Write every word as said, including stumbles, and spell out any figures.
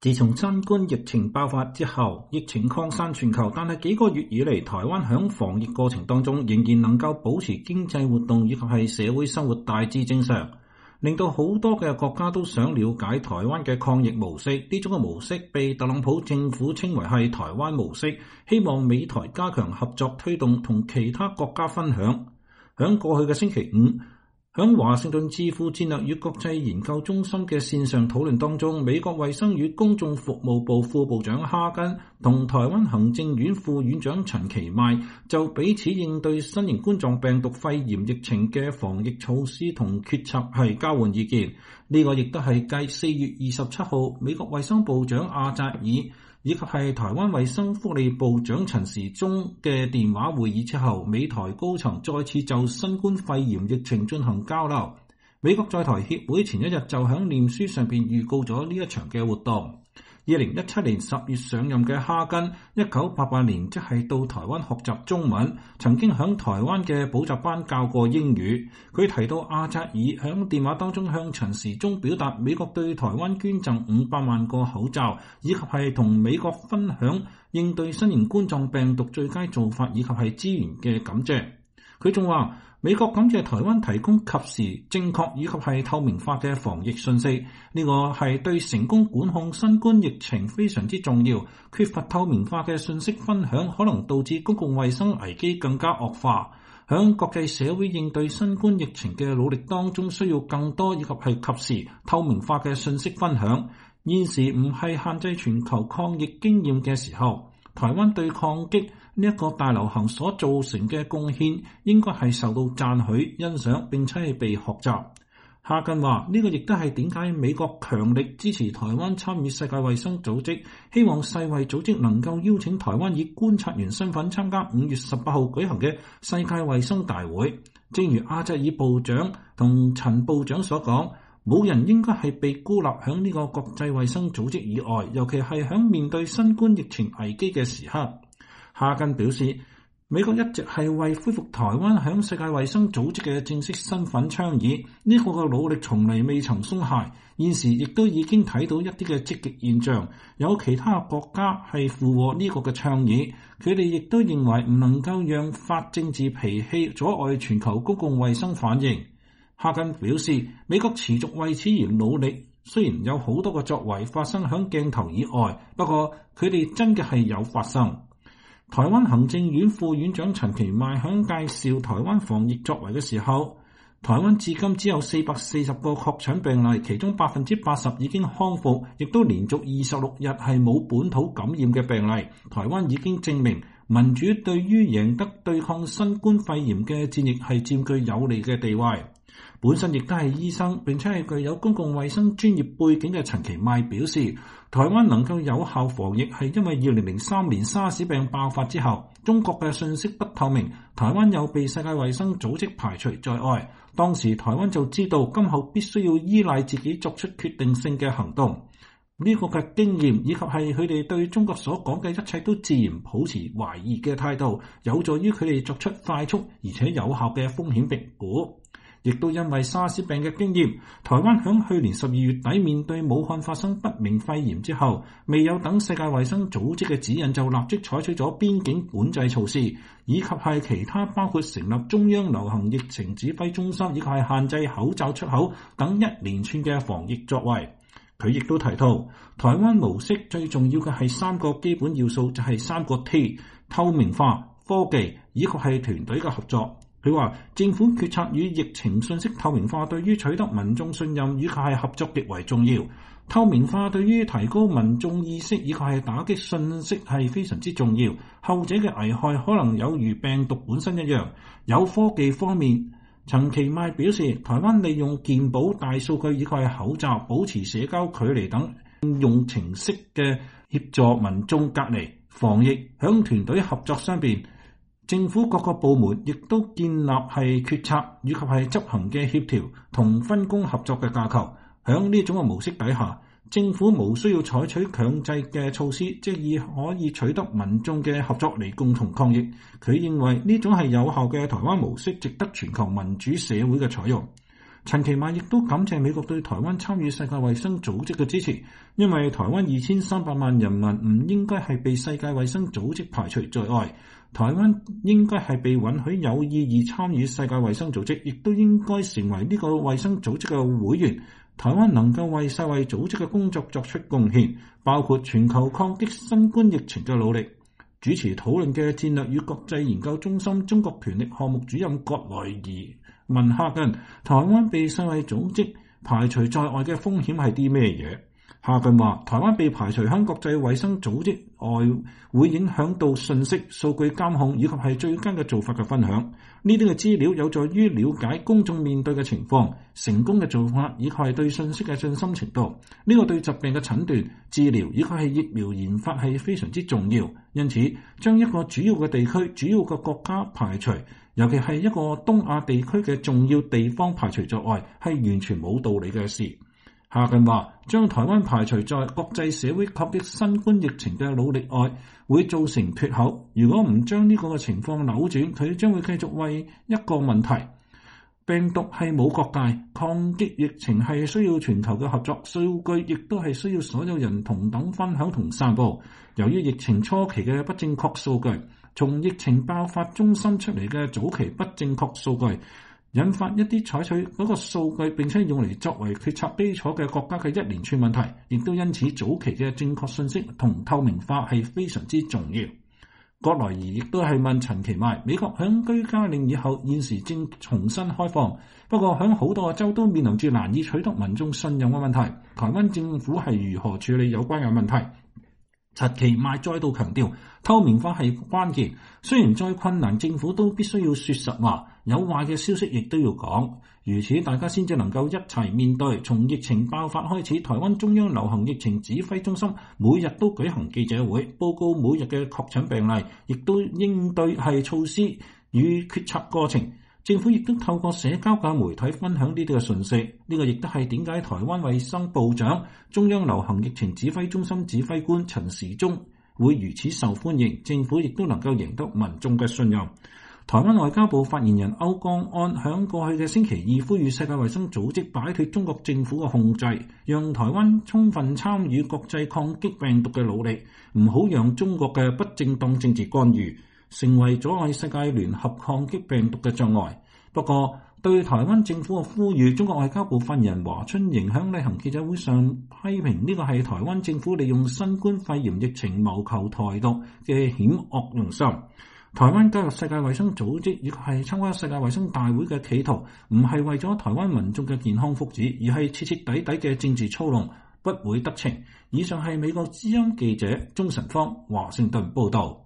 自從新冠疫情爆發之後，疫情擴散全球，但係幾個月以嚟，台灣響防疫過程當中仍然能夠保持經濟活動以及係社會生活大致正常，令到好多嘅國家都想了解台灣嘅抗疫模式。呢種嘅模式被特朗普政府稱為係台灣模式，希望美台加強合作推動，同其他國家分享。響過去嘅星期五，響華盛頓智庫戰略與國際研究中心嘅線上討論當中，美國衛生與公眾服務部副部長哈根同台灣行政院副院長陳其邁就彼此應對新型冠狀病毒肺炎疫情嘅防疫措施同決策係交換意見。呢、這個亦都係繼四月二十七號美國衛生部長阿扎爾以及係台灣衛生福利部長陳時中嘅電話會議之後，美台高層再次就新冠肺炎疫情進行交流。美國在台協會前一日就響臉書上邊預告咗呢一場嘅活動。二零一七年十月上任嘅哈根，一九八八年即係到台灣學習中文，曾經響台灣嘅補習班教過英語。佢提到阿扎爾響電話當中向陳時中表達美國對台灣捐贈五百萬個口罩，以及係同美國分享應對新型冠狀病毒最佳做法以及係資源嘅感謝。佢仲話美國感謝台灣提供及時、正確以及係透明化嘅防疫信息，呢個係對成功管控新冠疫情非常之重要。缺乏透明化嘅信息分享，可能導致公共衛生危機更加惡化。響國際社會應對新冠疫情嘅努力當中，需要更多以及係及時、透明化嘅信息分享。現時唔係限制全球抗疫經驗嘅時候，台灣對抗擊呢一個大流行所造成嘅貢獻應該係受到讚許、欣賞並且係被學習。哈根話呢個亦都係點解美國強力支持台灣參與世界衛生組織，希望世衛組織能夠邀請台灣以觀察員身份參加五月十八號舉行嘅世界衛生大會。正如阿扎爾部長同陳部長所講，冇人應該係被孤立響呢個國際衛生組織以外，尤其係響面對新冠疫情危機嘅時刻。哈根表示，美國一直係為恢復台灣響世界衛生組織嘅正式身份倡議，呢、這個嘅努力從嚟未曾鬆懈，現時亦都已經睇到一啲嘅積極現象，有其他國家係附和呢個嘅倡議，佢哋亦都認為唔能夠讓法政治脾氣阻礙全球公共衛生反應。哈根表示，美國持續為此而努力，雖然有好多個作為發生響鏡頭以外，不過佢哋真嘅係有發生。台灣行政院副院長陳其邁響介紹台灣防疫作為嘅時候，台灣至今只有四百四十個確診病例，其中百分之八十已經康復，亦都連續二十六日係冇本土感染嘅病例。台灣已經證明民主對於贏得對抗新冠肺炎嘅戰役係佔據有利嘅地位。本身亦都係醫生並且係具有公共衛生專業背景嘅陳其邁表示，台灣能夠有效防疫係因為二零零三年沙士病爆發之後，中國嘅信息不透明，台灣又被世界衛生組織排除在外。當時台灣就知道今後必須要依賴自己作出決定性嘅行動。呢、這個嘅經驗以及係佢哋對中國所講嘅一切都自然保持懷疑嘅態度，有助於佢哋作出快速而且有效嘅風險評估。亦都因為沙士病嘅經驗，台灣響去年十二月底面對武漢發生不明肺炎之後，未有等世界衛生組織嘅指引，就立即採取咗邊境管制措施，以及係其他包括成立中央流行疫情指揮中心，以及係限制口罩出口等一連串嘅防疫作為。佢亦都提到，台灣模式最重要嘅係三個基本要素，就係三個 T： 透明化、科技以及係團隊嘅合作。佢話政府決策與疫情信息透明化對於取得民眾信任以及係合作極為重要。透明化對於提高民眾意識以及係打擊信息係非常之重要。後者嘅危害可能有如病毒本身一樣。有科技方面，陳其邁表示，台灣利用健保、大數據以及係口罩、保持社交距離等應用程式嘅協助民眾隔離防疫。響團隊合作上邊，政府各個部門亦都建立係決策以及係執行嘅協調同分工合作嘅架構。響呢種嘅模式底下，政府無需要採取強制嘅措施，即以可以取得民眾嘅合作嚟共同抗疫。佢認為呢種係有效嘅台灣模式，值得全球民主社會嘅採用。 陳其邁亦都感謝美國對台灣參與世界衛生組織嘅支持，因為台灣二千三百萬人民唔應該係被世界衛生組織排除在外，台灣應該係被允許有意義參與世界衛生組織，亦都應該成為呢個衛生組織嘅會員。台灣能夠為世衛組織嘅工作作出貢獻，包括全球抗擊新冠疫情嘅努力。主持討論嘅戰略與國際研究中心中國權力項目主任葛萊儀問夏近，台灣被世衛組織排除在外嘅風險係啲咩嘢？夏近話，台灣被排除喺國際衛生組織外，會影響到信息、數據監控以及係最佳嘅做法嘅分享。呢啲嘅資料有助於了解公眾面對嘅情況、成功嘅做法以及係對信息嘅信心程度。呢個對疾病嘅診斷、治療以及係疫苗研發係非常之重要。因此，將一個主要嘅地區、主要嘅國家排除，尤其係一個東亞地區嘅重要地方排除在外，係完全冇道理嘅事。夏近話，將台灣排除在國際社會抗擊新冠疫情嘅努力外，會造成缺口。如果唔將呢個嘅情況扭轉，佢將會繼續為一個問題：病毒係冇國界，抗擊疫情係需要全球嘅合作，數據亦都係需要所有人同等分享同散佈。由於疫情初期嘅不正確數據，從疫情爆發中心出嚟嘅早期不正確數據，引發一啲採取嗰個數據並且用嚟作為決策基礎嘅國家嘅一連串問題，亦都因此早期嘅正確信息同透明化係非常之重要。葛萊儀亦都係問陳其邁，美國響居家令以後現時正重新開放，不過響好多個州都面臨住難以取得民眾信任嘅問題，台灣政府係如何處理有關嘅問題？陳其邁再度強調，透明化係關鍵。雖然再困難，政府都必須要說實話，有壞嘅消息亦都要講，如此大家先至能夠一齊面對。從疫情爆發開始，台灣中央流行疫情指揮中心每日都舉行記者會，報告每日嘅確診病例，亦都應對係措施與決策過程。政府亦都透過社交嘅媒體分享呢啲嘅訊息，呢、這個亦都係點解台灣衛生部長、中央流行疫情指揮中心指揮官陳時中會如此受歡迎，政府亦都能夠贏得民眾嘅信任。台灣外交部發言人歐江安響過去嘅星期二呼籲世界衛生組織擺脫中國政府嘅控制，讓台灣充分參與國際抗擊病毒嘅努力，唔好讓中國嘅不正當政治干預成為阻礙世界聯合抗擊病毒嘅障礙。不過，對台灣政府嘅呼籲，中國外交部發言人華春瑩喺例行記者會上批評呢個係台灣政府利用新冠肺炎疫情謀求台獨嘅險惡用心。台灣加入世界衛生組織以及係參加世界衛生大會嘅企圖，唔係為咗台灣民眾嘅健康福祉，而係徹徹底底嘅政治操弄，不會得逞。以上係美國之音記者鍾晨芳華盛頓報道。